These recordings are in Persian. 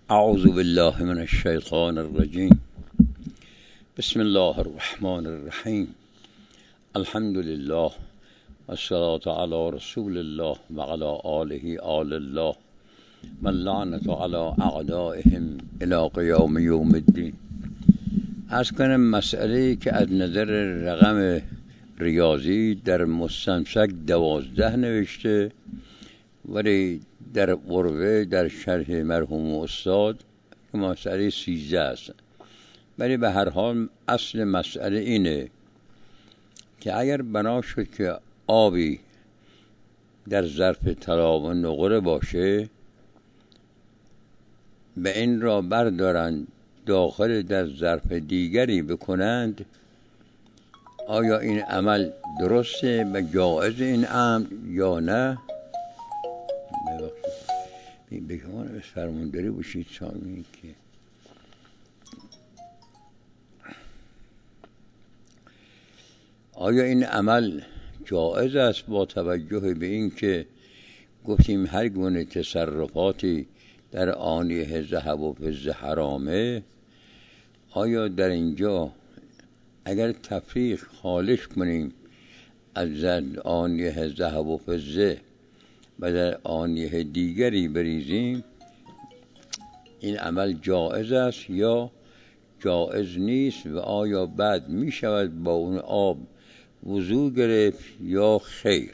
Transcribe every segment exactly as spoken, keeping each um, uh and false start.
اعوذ بالله من الشیطان الرجیم. بسم الله الرحمن الرحیم. الحمد لله والصلاة علی رسول الله و علی آله آل الله و اللعنة علی اعدائهم الی قیام یوم الدین. از کنم مسئله که از نظر رقم ریاضی در مستمسک دوازده نوشته، ولی در قربه در شرح مرحوم استاد مسئله سیزده است. ولی به هر حال اصل مسئله اینه که اگر بنا شد که آبی در ظرف طلا و نقره باشه، به این را بردارند داخل در ظرف دیگری بکنند، آیا این عمل درسته و جایز این امر یا نه؟ بگمان فرمانداری باشید سامی که آیا این عمل جایز است با توجه به این که گفتیم هر گونه تصرفاتی در آنیه ذهب و فضه حرامه؟ آیا در اینجا اگر تفریق خالص کنیم از آنیه ذهب و فضه و در آنیه دیگری بریزیم، این عمل جایز است یا جایز نیست؟ و آیا بعد می شود با اون آب وضو گرفت یا خیر؟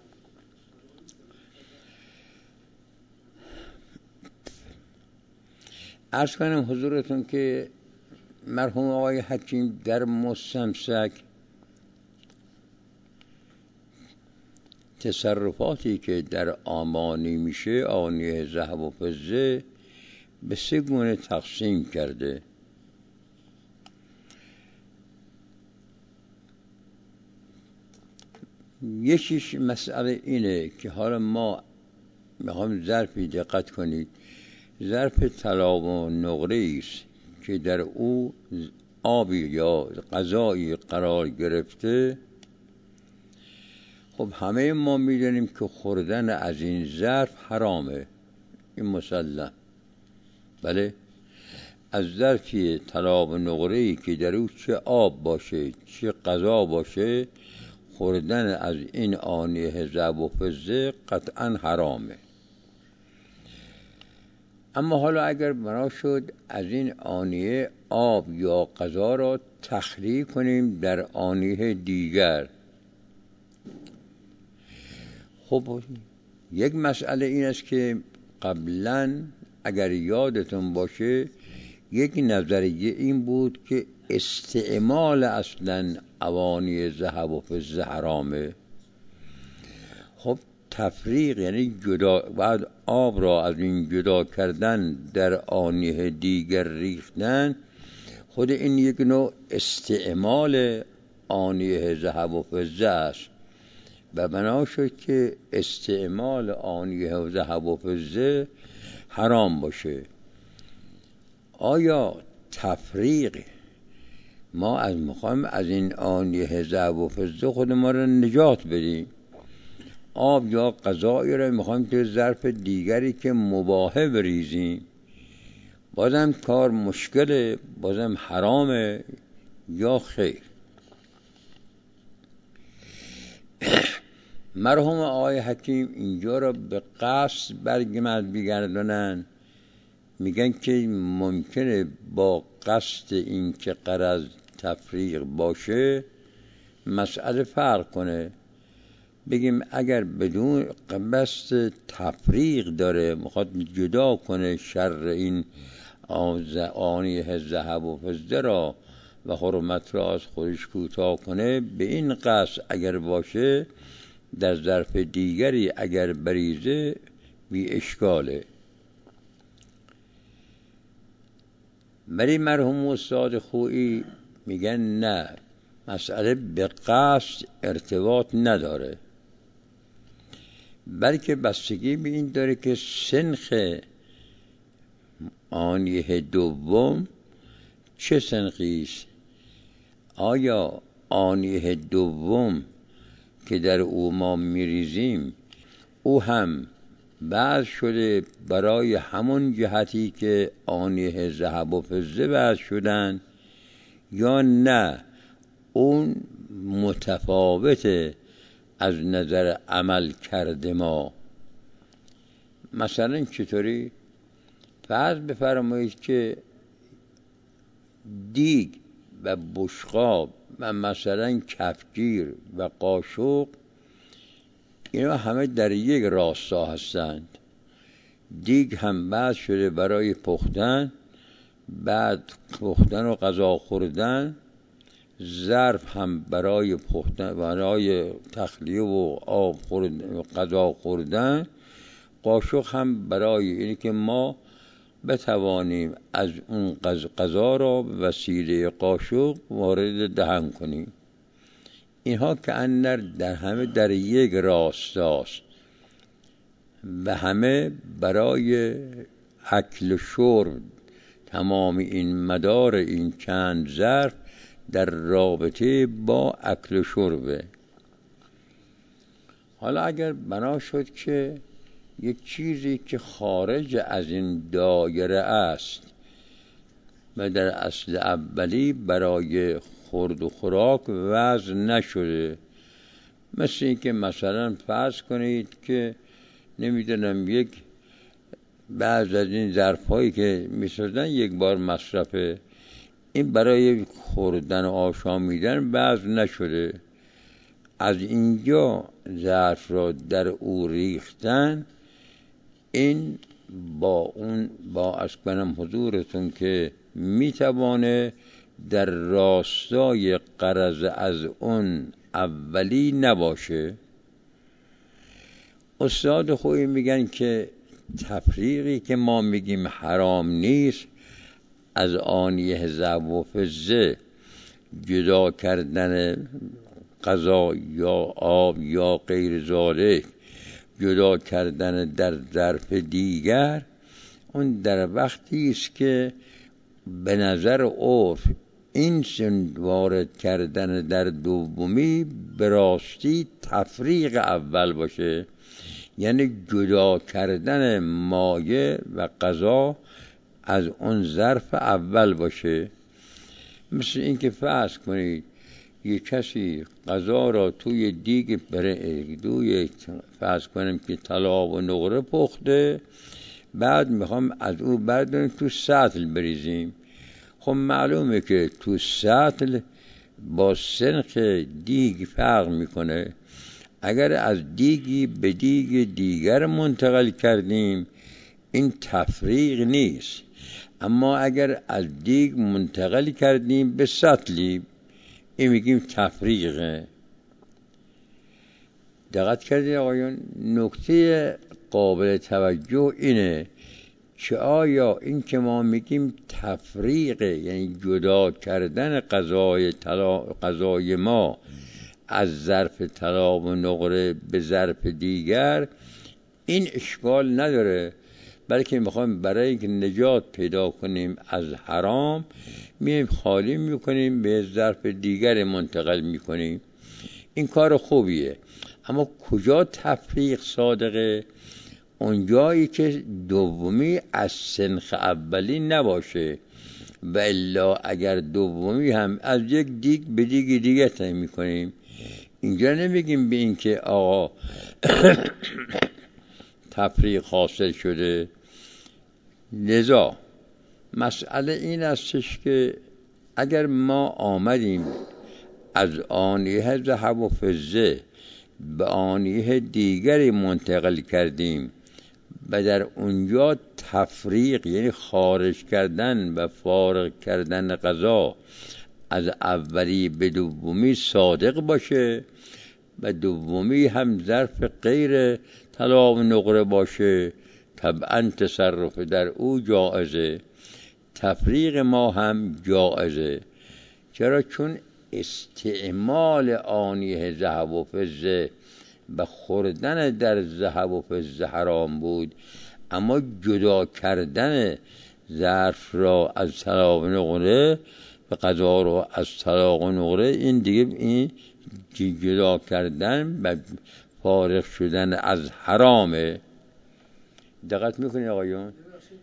عرض کنم حضورتون که مرحوم آقای حکیم در مستمسک تصرفاتی که در آمانی میشه آنیه ذهب و فضه به سه گونه تقسیم کرده. یکیش مسئله اینه که حالا ما میخوام ظرفی دقت کنید، ظرف طلا و نقره است که در او آبی یا غذایی قرار گرفته. خب همه ما میدونیم که خوردن از این ظرف حرامه، این مسلم. بله، از ظرفی طلا و نقره‌ای که در او چه آب باشه چه غذا باشه، خوردن از این آنیه ذهب و فضه قطعا حرامه. اما حالا اگر بنا شد از این آنیه آب یا غذا را تخلیه کنیم در آنیه دیگر، خب یک مسئله این است که قبلا اگر یادتون باشه یک نظریه این بود که استعمال اصلا اوانیه ذهب و فضه حرامه. خب تفریق یعنی جدا، بعد آب را از این جدا کردن در آنیه دیگر ریختن، خود این یک نوع استعمال آنیه ذهب و فضه است و بنا شد که استعمال آنیه و ذهب و فضه حرام باشه. آیا تفریق ما از مقام از این آنیه ذهب و فضه خود ما را نجات بدیم، آب یا غذایی را میخوایم که ظرف دیگری که مباحه بریزیم، بازم کار مشکله، بازم حرامه یا خیر؟ مرحوم آقای حکیم اینجا را به قصد برگمد بگردانن، میگن که ممکنه با قصد این که غرض تفریق باشه مسئله فرق کنه. بگیم اگر بدون قصد تفریق داره، میخواد جدا کنه شر این آنیه ذهب و فضه را و حرمت را از خودش کوتاه کنه، به این قصد اگر باشه در ظرف دیگری اگر بریزه بی اشکاله. ولی مرحوم استاد خویی میگن نه، مسئله به قصد ارتباط نداره، بلکه بستگی به این داره که سنخ آنیه دوم چه سنخی است. آیا آنیه دوم که در او ما میریزیم او هم وضع شده برای همون جهتی که آنیه ذهب و فضه وضع شدن، یا نه اون متفاوته از نظر عمل کرده ما؟ مثلا چطوری؟ فرض بفرمایید که دیگ و بشقاب و مثلا کفگیر و قاشق اینا همه در یک راستا هستند. دیگ هم بعد شده برای پختن، بعد پختن و غذا خوردن، ظرف هم برای پختن، برای تخلیه و آب خوردن و غذا خوردن، قاشق هم برای اینی که ما بتوانیم از اون غذا را به وسیله قاشق وارد دهن کنیم. اینها که اندر در همه در یک راستاست و همه برای اکل و شرب، تمام این مدار این چند ظرف در رابطه با اکل و شربه. حالا اگر بنا شد که یک چیزی که خارج از این دایره است و در اصل اولی برای خورد و خوراک وضع نشده، مثل این که مثلا فرض کنید که نمیدونم یک بعض از این ظرف‌هایی که می‌سازن یک بار مصرفه، این برای خوردن و آشامیدن وضع نشده، از اینجا ظرف را در او ریختن، این با اون با اسکنم حضورتون که میتوانه در راستای غرض از اون اولی نباشه. استاد خوبی میگن که تفریقی که ما میگیم حرام نیست، از آنیه ذهب و فضه جدا کردن غذا یا آب یا غیر ذالک، جدا کردن در ظرف دیگر، اون در وقتی است که به نظر عرف این سن وارد کردن در دومی به راستی تفریق اول باشه، یعنی جدا کردن مایه و غذا از اون ظرف اول باشه. مثل این که فرض کنید یک کسی غذا را توی دیگ دوی فرض کنیم که طلا و نقره پخته، بعد میخوام از او برداریم تو سطل بریزیم. خب معلومه که تو سطل با سنخ دیگ فرق میکنه. اگر از دیگی به دیگ دیگر منتقل کردیم این تفریق نیست، اما اگر از دیگ منتقل کردیم به سطلی این میگیم تفریقه. دقت کردید آقایون؟ نکته قابل توجه اینه که آیا این که ما میگیم تفریقه، یعنی جدا کردن غذای طلا غذای ما از ظرف طلا و نقره به ظرف دیگر، این اشکال نداره، بلکه میخوایم برای اینکه نجات پیدا کنیم از حرام میایم خالی میکنیم به ظرف دیگر منتقل میکنیم. این کار خوبیه، اما کجا تفریق صادقه؟ اونجایی که دومی از سنخ اولی نباشه، و الا اگر دومی هم از یک دیگ به دیگ دیگه تعیین میکنیم، اینجا نمیگیم به این که آقا تفریق حاصل شده. لذا مسئله این استش که اگر ما آمدیم از آنیه ذهب و فضه به آنیه دیگری منتقل کردیم و در اونجا تفریق یعنی خارج کردن و فارغ کردن غذا از اولی به دومی صادق باشه و دومی هم ظرف غیر طلا و نقره باشه، طبعا تصرف در او جائزه، تفریق ما هم جائزه. چرا؟ چون استعمال آنیه ذهب و فضه و خوردن در ذهب و فضه حرام بود، اما جدا کردن ظرف را از طلا و نقره و غذا را از طلا و نقره، این دیگه این جدا کردن و فارغ شدن از حرامه. دقت میکنی آقایون؟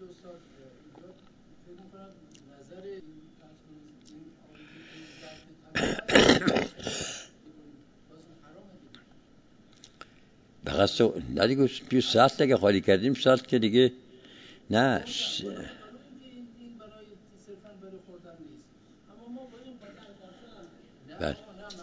بقصد نه دیگه توی سطل اگه خالی کردیم سطل که دیگه نه س... بله.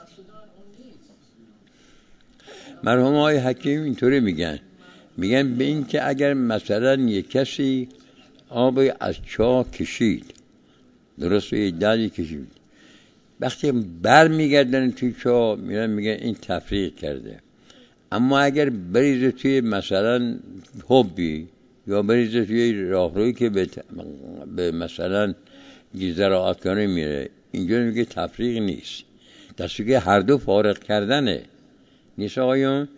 مرحوم آقای حکیم اینطوری میگن میگن به این که اگر مثلا یک کسی آبی از چاه کشید، درست یه دلی کشید، وقتی بر میگردن توی چاه میرن میگن این تفریق کرده. اما اگر بریزه توی مثلا حبی یا بریزه توی راهرویی که به, به مثلا زراعتخانه میره، اینجا میگه تفریق نیست، دستی که هر دو فارغ کردنه نیست آقایون.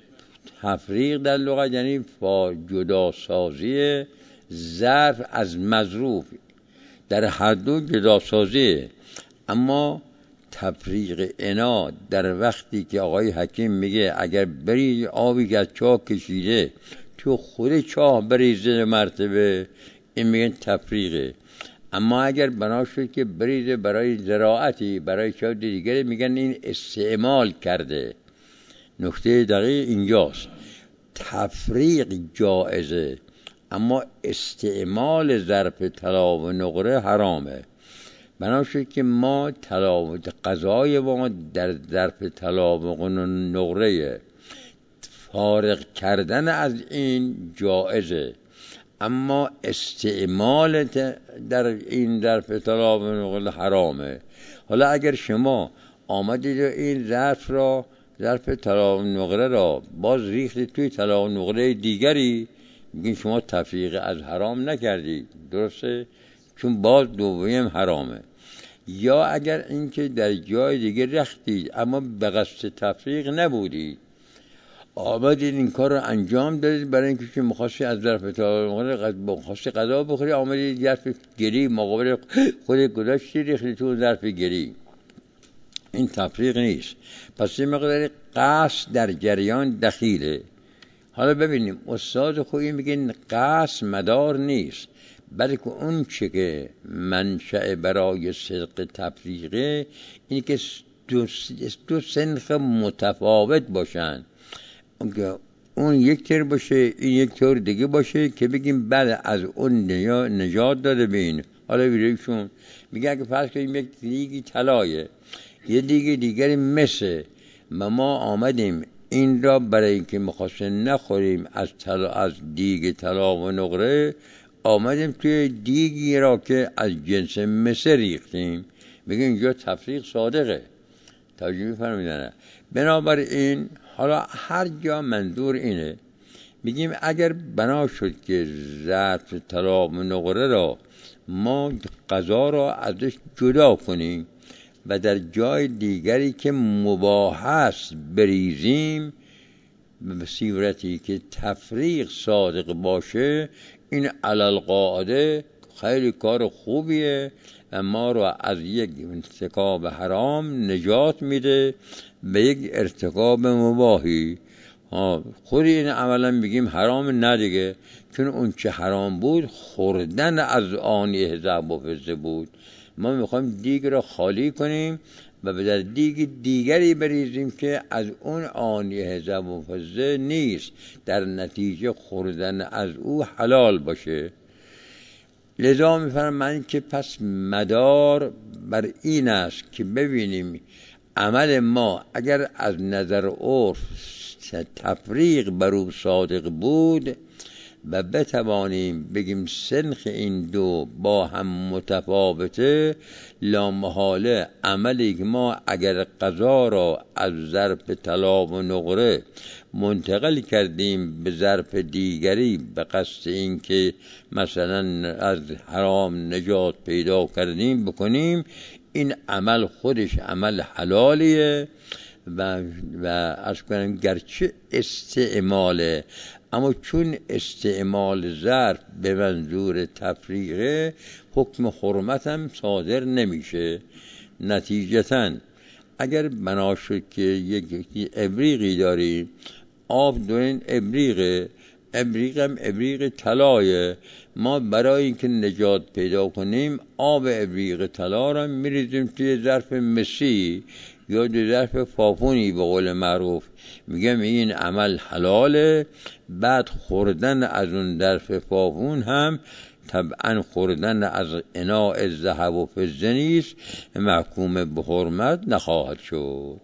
تفریق در لغت یعنی با جدا سازی ظرف از مظروف، در هر دو جدا سازی. اما تفریق انا در وقتی که آقای حکیم میگه اگر بریز آبی که از چاه کشیده تو خود چاه بریزه مرتبه، این میگن تفریقه. اما اگر بنا شد که بریزه برای زراعتی، برای چاه دیگری، میگن این استعمال کرده. نکته دقیق اینجاست، تفریق جائزه اما استعمال ظرف طلا و نقره حرامه. بنا شد که ما طلا غذای ما در ظرف طلا و نقره، فارغ کردن از این جائزه، اما استعمال در این ظرف طلا و نقره حرامه. حالا اگر شما آمدید این ظرف را، ظرف طلا و نقره را باز ریختید توی طلا و نقره دیگری، میگین شما تفریق از حرام نکردید، درسته؟ چون باز دومیم حرامه. یا اگر اینکه در جای دیگه رختید اما به قصد تفریق نبودید، آمدید این کار رو انجام دادید برای اینکه که مخواستید از ظرف طلا و نقره مخواستید غذا بخورید، آمدید ظرف گری مقابل خود گذاشتید ریختید تو ظرف گری، این تفریق نیست. پس این مقدار قصد در جریان دخیله. حالا ببینیم استاد خویی میگه قصد مدار نیست، بلکه اون چه که منشأ برای صدق تفریقه اینه که دو, دو سنخ متفاوت باشن، اون یک طور باشه این یک طور دیگه باشه که بگیم بله از اون نجات داده بین. حالا ویدیوشون میگه اگه فرض کنیم یک دیگی طلایه، یه دیگه دیگری مسه، ما آمدیم این را برای اینکه مخواستن نخوریم از طلا، از دیگ طلا و نقره، آمدیم توی دیگی را که از جنس مسه ریختیم، میگه اینجا تفریق صادقه. توجه می‌فرمایید؟ بنابراین حالا هر جا منظور اینه، میگیم اگر بنا شد که ظرف طلا و نقره را ما غذا را ازش جدا کنیم و در جای دیگری که مباح است بریزیم، به صورتی که تفریق صادق باشه، این علل قاعده خیلی کار خوبیه و ما رو از یک ارتکاب حرام نجات میده به یک ارتکاب مباحی. خود این عملا میگیم حرام نه دیگه، چون اون چه حرام بود خوردن از آنی ضرب و فزه بود. ما میخوایم دیگ را خالی کنیم و به در دیگ دیگری بریزیم که از اون آنی ضرب و فزه نیست، در نتیجه خوردن از او حلال باشه. لذا میفرمایند که پس مدار بر این است که ببینیم عمل ما اگر از نظر عرف تفریق بر او صادق بود و بتوانیم بگیم سنخ این دو با هم متفاوته، لامحاله عملی که ما اگر قضا را از ظرف طلا و نقره منتقل کردیم به ظرف دیگری به قصد این که مثلا از حرام نجات پیدا کردیم بکنیم، این عمل خودش عمل حلالیه و و از کنم گرچه استعماله، اما چون استعمال ظرف به منظور تفریقه حکم حرمت هم صادر نمیشه. نتیجتاً اگر بنا شد که یک ابریقی داری، آب دورین ابریقه، ابریق هم ابریق طلایه. ما برای اینکه نجات پیدا کنیم آب ابریق طلا را میریزیم توی ظرف مسی یا توی ظرف پاپونی به قول معروف، میگم این عمل حلاله. بعد خوردن از اون ظرف پاپون هم طبعا خوردن از اناء ذهب و فضه نیست، محکوم به حرمت نخواهد شد.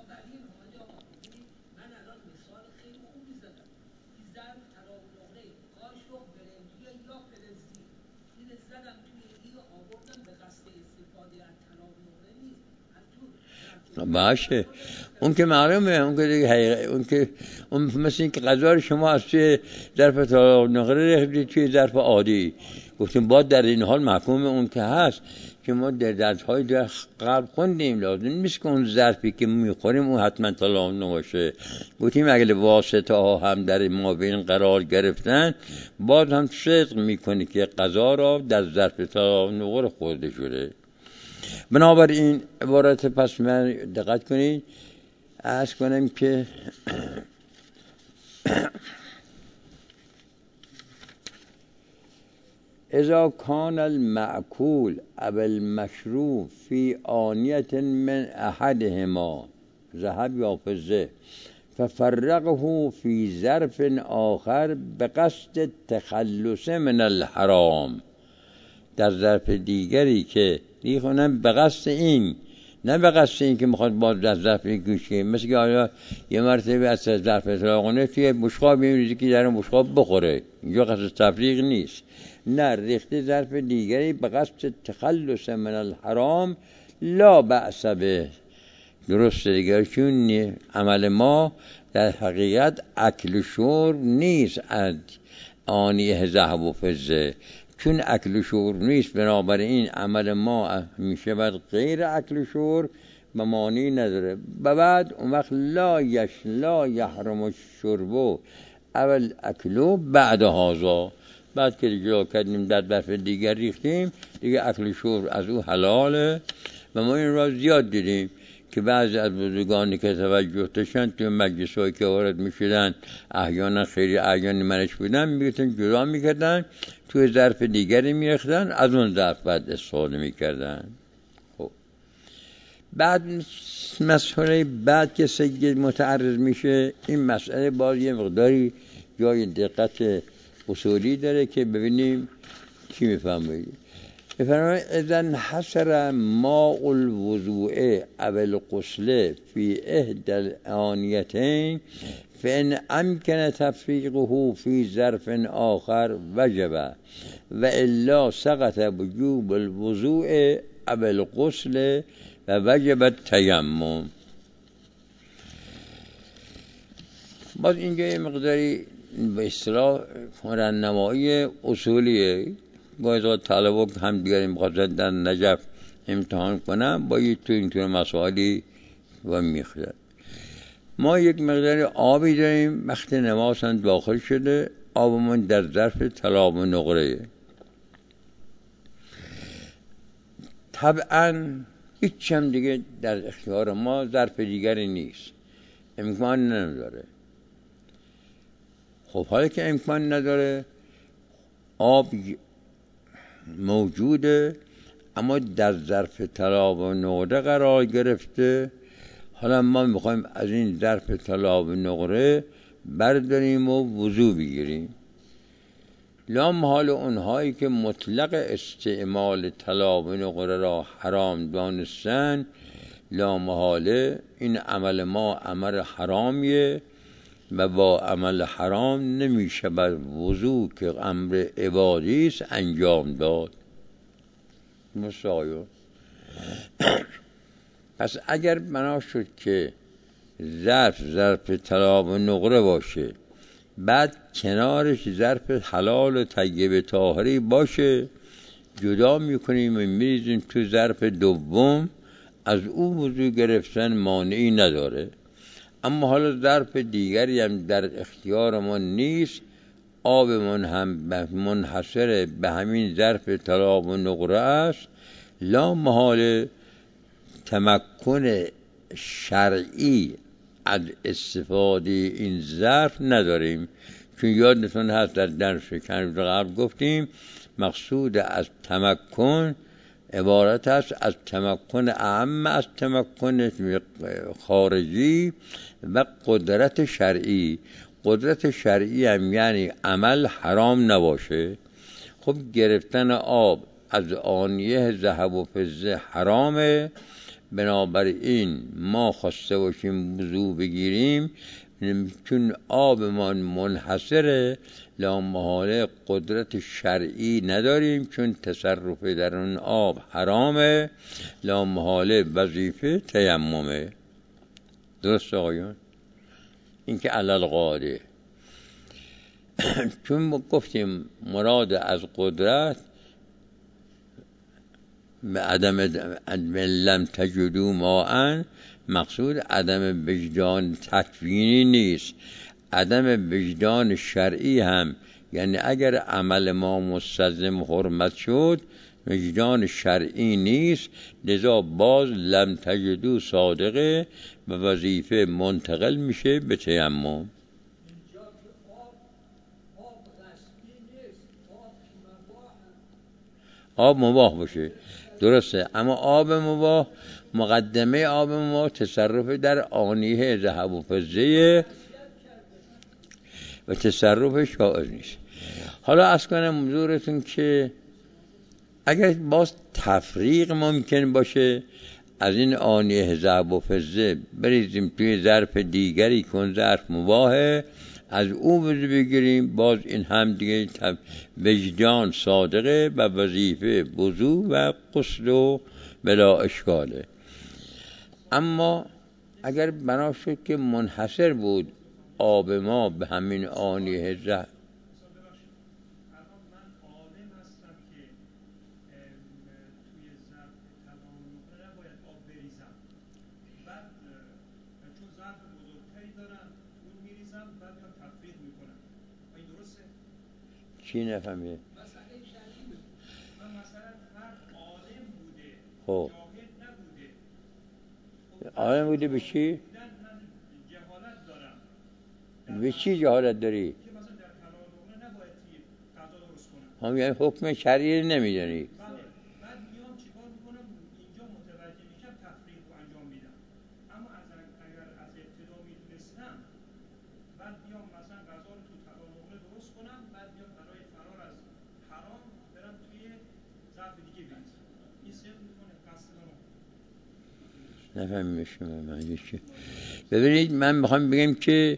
باشه اون که معلومه، اون که دیگه حقیقه، اون که اون مثل این که غذا شما از توی ظرف طلا نقره ریختید توی ظرف عادی، گفتیم باید در این حال محکوم اون که هست که ما در درس‌های در قبل خوندیم لازم نیست که اون ظرفی که میخوریم اون حتما طلا نباشه. گفتیم اگه واسطه ها هم در ما بین قرار گرفتن باز هم صدق میکنه که غذا را در ظرف طلا نقره خورده شده. بنابراین عبارت پس من دقت کنید، عرض کنم که اذا کان المأکول او المشروب فی آنیة من احدهما ذهب یا فضه ففرقه فی ظرف آخر بقصد تخلص من الحرام، در ظرف دیگری که میخونم به قصد این، نه به قصد این که میخواد باز در ظرف گوشه، مثل که آیا یه مرتبه از ظرف طلاقونه توی بشقاب میریزی که در اون بشقاب بخوره، اینجا قصد تفریق نیست، نه ریخته ظرف دیگری به قصد تخلص من الحرام لا بأس به، درست دیگر، چون عمل ما در حقیقت اکل و شرب نیست از آنیه ذهب و فضه، چون اکل و شرب نیست بنابراین عمل ما میشه باید غیر اکل و شرب و معنی نداره. و بعد اون وقت لا یش لا یحرم الشرب اول اکلو بعد هازا، بعد که جا کردیم در ظرف دیگر ریختیم دیگه اکل و شرب از او حلاله. و ما این را زیاد دیدیم که بعضی از بزرگانی که توجه داشتن توی مجلس‌هایی که وارد می‌شدن احیانا خیلی احیانا منش بودن میگفتن جدا میکردن توی ظرف دیگری می‌ریختن، از اون ظرف بعد استفاده می‌کردن. خب بعد مسئله بعد که سید متعرض میشه، این مسئله باز یه مقداری جای دقت اصولی داره که ببینیم چی می‌فهمید. بفرمایید اذا انحصر ماء الوضوء او الغسل فی احدى الآنیتین فإن امکن تفریقه فی ظرف آخر وجب و الا سقط وجوب الوضوء او الغسل و وجب التیمم. باز اینجا یه مقداری به اصطلاح رهنمایی اصولیه، باید طلبا هم دیگری می‌خواستن در نجف امتحان کنم با یه تو اینطور مسائلی و میخواد. ما یک مقدار آبی داریم، وقت نماز هم داخل شده، آبمون در ظرف طلا و نقره، طبعا هیچ هم دیگه در اختیار ما ظرف دیگری نیست، امکان نداره. خب حالا که امکان نداره آب موجوده اما در ظرف طلا و نقره قرار گرفته، حالا ما میخوایم از این ظرف طلا و نقره برداریم و وضو بگیریم. لا محال اونهایی که مطلق استعمال طلا و نقره را حرام دانستن، لا محاله این عمل ما عمل حرامیه و با عمل حرام نمیشه بر وضو که امر عبادی است انجام داد. مسایو پس اگر بنا شد که ظرف ظرف طلا و نقره باشه، بعد کنارش ظرف حلال و طیب طاهری باشه، جدا میکنیم و میریزیم تو ظرف دوم، از او وضو گرفتن مانعی نداره. اما حالا ظرف دیگری هم در اختیار ما نیست، آبمون هم منحصر به همین ظرف طلا و نقره است، لا محاله تمکن شرعی از استفاده این ظرف نداریم، چون یادتون هست در درس کنز قبل گفتیم مقصود از تمکن عبارت است از تمکن اعم از تمکن خارجی و قدرت شرعی. قدرت شرعی هم یعنی عمل حرام نباشه. خب گرفتن آب از آنیه ذهب و فضه حرامه، بنابراین ما خواسته باشیم وضو بگیریم چون آبمان منحصره، لامحاله قدرت شرعی نداریم چون تصرف در اون آب حرامه، لامحاله وظیفه تیممه. درست آقایان؟ این که علل قاعده. چون ما گفتیم مراد از قدرت به عدم لم تجدوا ماء، مقصود عدم وجدان تکوینی نیست، عدم وجدان شرعی هم، یعنی اگر عمل ما مستلزم حرمت شد وجدان شرعی نیست، لذا باز لم تجدوا صادقه و وظیفه منتقل میشه به تیمم. آب مباح باشه درسته، اما آب مباح مقدمه آب مباح تصرف در آنیه ذهب و فضه و تصرف شائع نیست. حالا از کنم حضورتون که اگر باز تفریق ممکن باشه از این آنیه ذهب و فضه بریزیم توی ظرف دیگری کن ظرف مباحه از او وضو بگیریم، باز این هم دیگه وجدان صادقه و وظیفه وضو و غسل و بلا اشکاله. اما اگر بنا شد که منحصر بود آب ما به همین آنیه ذهب، چی نفهمیه؟ خب عالم بوده به چی؟ به چی جهالت داری؟ هم یعنی حکم شرعی نمیدانی؟ نفهمیدم شما معنی چی؟ ببینید من میخوام بگم که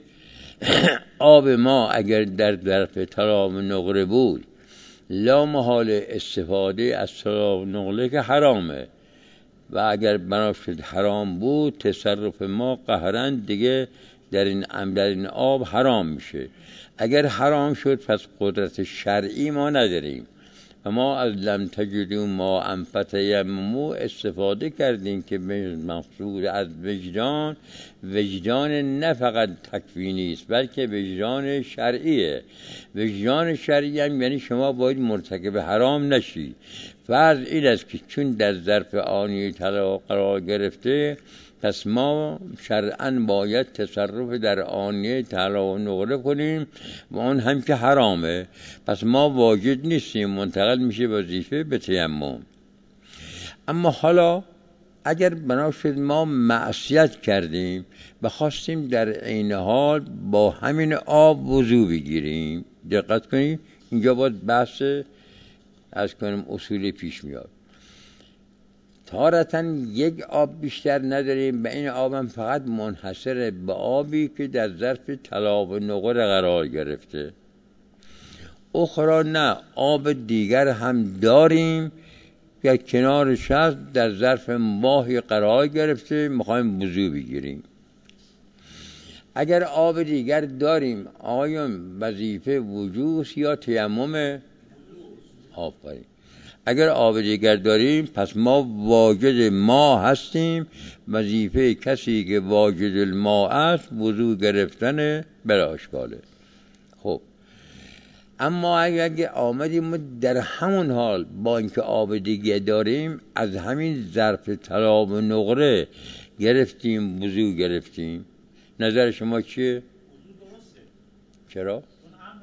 آب ما اگر در ظرف طلا و نقره بود لا محال استفاده از طلا و نقره که حرامه، و اگر بنا شد حرام بود تصرف ما قهرن دیگه در این در این آب حرام میشه. اگر حرام شد پس قدرت شرعی ما نداریم و ما از لم تجدوا ماء فتیمموا استفاده کردیم که مقصود از وجدان، وجدان نه فقط تکوینی است بلکه وجدان شرعیه. وجدان شرعی هم یعنی شما باید مرتکب حرام نشی. فرض این است که چون در ظرف آنیه طلا قرار گرفته پس ما شرعاً باید تصرف در آنیه طلا و نقره کنیم و اون هم که حرامه، پس ما واجد نیستیم، منتقل میشه وظیفه به تیمم. اما حالا اگر بنا شد ما معصیت کردیم و خواستیم در عین حال با همین آب وضو بگیریم، دقت کنید اینجا باید بحث از کنیم اصولی پیش میاد. تارتاً یک آب بیشتر نداریم و این آب هم فقط منحصر به آبی که در ظرف طلا و نقره قرار گرفته. اخرى نه آب دیگر هم داریم که کنارش هست در ظرف ماهی قرار گرفته میخوایم وضو بگیریم. اگر آب دیگر داریم آیون وظیفه وضو یا تیمم؟ آفرین. اگر آب دیگر داریم پس ما واجد ما هستیم، وظیفه کسی که واجد الماء است وضو گرفتن بلا اشکاله. خب اما اگر آمدیم در همون حال با اینکه آب دیگه داریم از همین ظرف طلا و نقره گرفتیم وضو گرفتیم، نظر شما چیه؟ چرا؟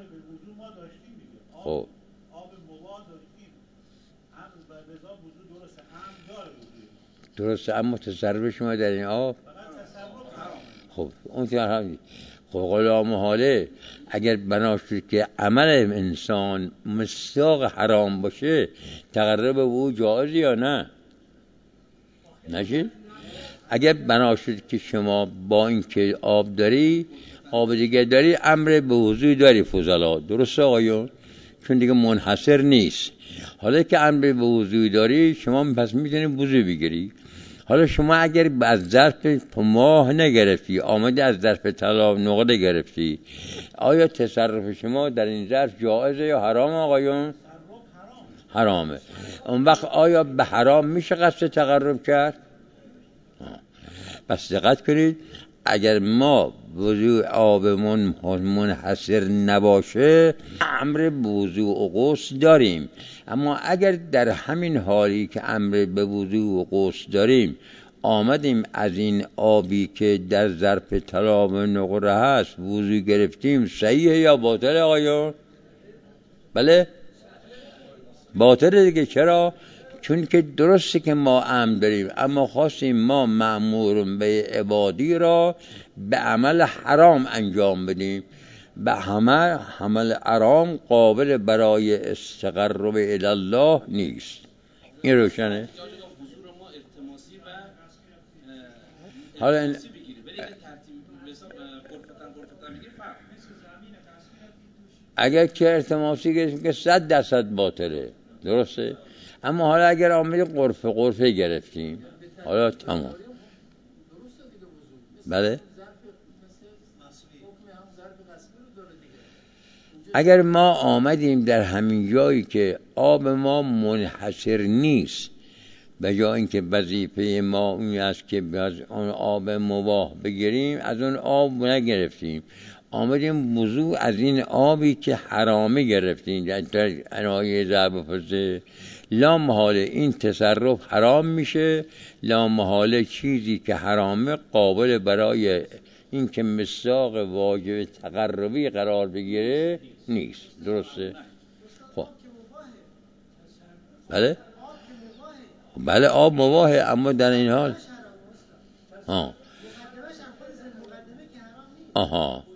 خب آب مباه داریم امر و رضا وضو درسته امر داره وضو درسته، اما تصرف شما در این آب فقط تصرف حرامه. خب اون که حرام. خب قول محاله اگر بنا شد که عمل انسان مصداق حرام باشه تقرب به او جایز یا نه؟ نشید؟ اگر بنا شد که شما با اینکه آب داری آب دیگه داری امر به وضوء داری فضلا، درسته آقایون؟ چون دیگه منحصر نیست. حالا که امر به وضوء داری شما پس میتونی وضوء بگیری. حالا شما اگر از ظرف ماه نگرفتی آمدی از ظرف طلا نقره گرفتی، آیا تصرف شما در این ظرف جایزه یا حرام آقایون؟ حرامه. اون وقت آیا به حرام میشه قصد تقرب کرد؟ بس دقت کنید، اگر ما وضوء آبمون منحصر نباشه امر به وضوء و غسل داریم، اما اگر در همین حالی که امر به وضوء و غسل داریم آمدیم از این آبی که در ظرف طلا و نقره هست وضوء گرفتیم، صحیحه یا باطله آقایون؟ بله باطله دیگه. چرا؟ چون که درسته که ما امر داریم اما خواستیم ما مأمور به عبادی را به عمل حرام انجام بدیم. به عمل عمل حرام قابل برای استقرب الی الله نیست. این روشنه؟ حالا این اگر که ارتماسی گرفتیم که صد درصد باطله، درسته؟ اما حالا اگر آمدی قرفه قرفه گرفتیم حالا تمام. بله اگر ما آمدیم در همین جایی که آب ما منحصر نیست، به جای اینکه وظیفه ما اون است که از اون آب مباح بگیریم از اون آب نگرفتیم، آمدیم وضو از این آبی که حرامه گرفتیم در انایه ضرب فضه، لا محاله این تصرف حرام میشه. لا محاله چیزی که حرامه قابل برای این که مصداق واجب تقربی قرار بگیره نیست، درسته؟ خب بله بله آب مباحه اما در این حال آه. آها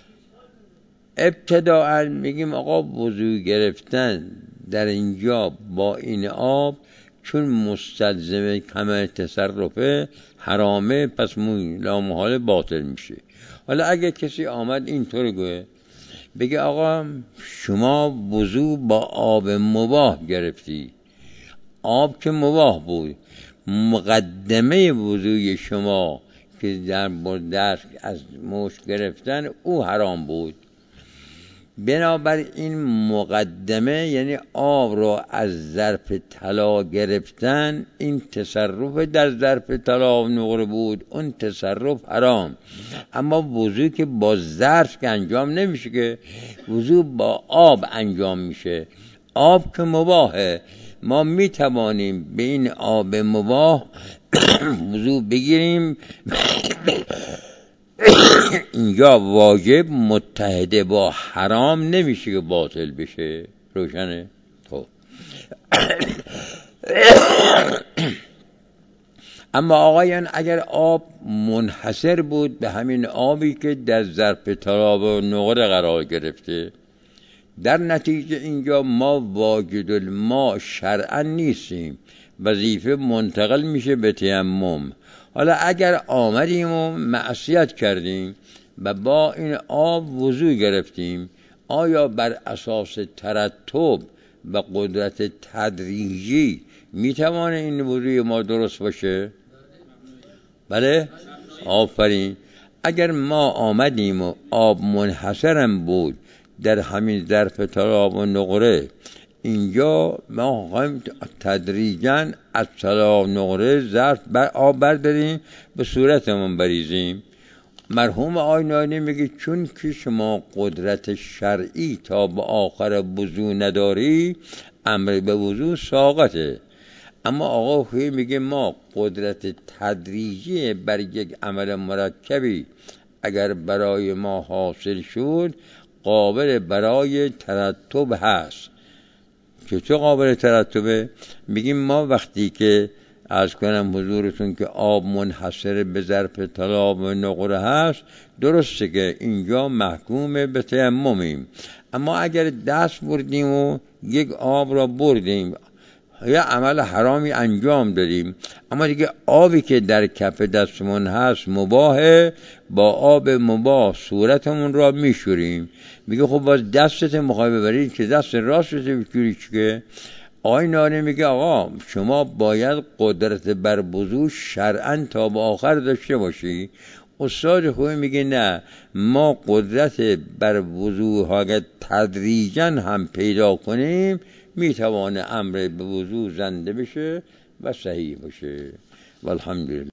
ابتداءً میگیم آقا وضو گرفتن در اینجا با این آب چون مستلزم کمال تصرفه حرامه، پس لا محاله باطل میشه. حالا اگه کسی آمد اینطور گوه بگه آقا شما وضو با آب مباح گرفتی، آب که مباح بود، مقدمه وضوی شما که در دست از مشت گرفتن او حرام بود، بنابر این مقدمه یعنی آب را از ظرف طلا گرفتن، این تصرف در ظرف طلا و نقره بود، اون تصرف حرام. اما وضو که با ظرف که انجام نمیشه، که وضو با آب انجام میشه. آب که مباحه، ما میتوانیم به این آب مباح وضو بگیریم. اینجا واجب متحده با حرام نمیشه که باطل بشه، روشنه؟ خب اما آقایان اگر آب منحصر بود به همین آبی که در ظرف طلا و نقره قرار گرفته، در نتیجه اینجا ما واجد الماء شرعا نیستیم، وظیفه منتقل میشه به تیمم. حالا اگر آمدیم و معصیت کردیم و با این آب وضو گرفتیم، آیا بر اساس ترتب و قدرت تدریجی میتوانه این وضوی ما درست باشه؟ بله؟ آفرین. اگر ما آمدیم و آب منحصرم بود در همین ظرف طلا و نقره، اینجا ما خواهیم تدریجاً از طلا و نقره ظرف بر آب برداریم به صورتمون بریزیم. مرحوم آینانی میگه چون که شما قدرت شرعی تا به آخر وضو نداری، امر به وضو ساقطه. اما آقا خوی میگه ما قدرت تدریجی بر یک عمل مرکبی اگر برای ما حاصل شد، قابل برای ترتب هست. چطور قابل ترتبه؟ میگیم ما وقتی که عرض کنم حضورتون که آب منحصر به ظرف طلا و نقره هست، درسته که اینجا محکوم به تیممیم، اما اگر دست بردیم و یک آب را بردیم یا عمل حرامی انجام دادیم، اما دیگه آبی که در کف دستمون هست مباهه، با آب مباه صورتمون را میشوریم. میگه خب باز دستت مخواه ببرید که دست راستت بشوری که آقای نانی میگه آقا شما باید قدرت بر وضو شرعاً تا به آخر داشته باشی. استاد خوبی میگه نه، ما قدرت بر وضو ها تدریجاً هم پیدا کنیم میتوانه امر به وضو زنده بشه و صحیح باشه. والحمدلله.